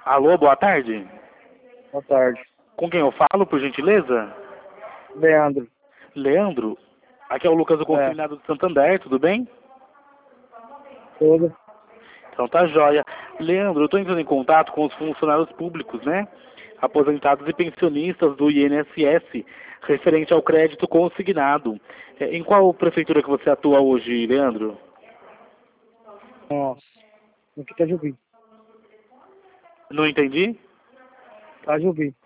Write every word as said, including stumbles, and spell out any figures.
Alô, boa tarde. Boa tarde. Com quem eu falo, por gentileza? Leandro. Leandro? Aqui é o Lucas do É. Consignado de Santander, tudo bem? Tudo. Então tá jóia. Leandro, eu estou entrando em contato com os funcionários públicos, né? Aposentados e pensionistas do I N S S, referente ao crédito consignado. É, Em qual prefeitura que você atua hoje, Leandro? Nossa. Aqui Itajubi. Não entendi? Itajubi.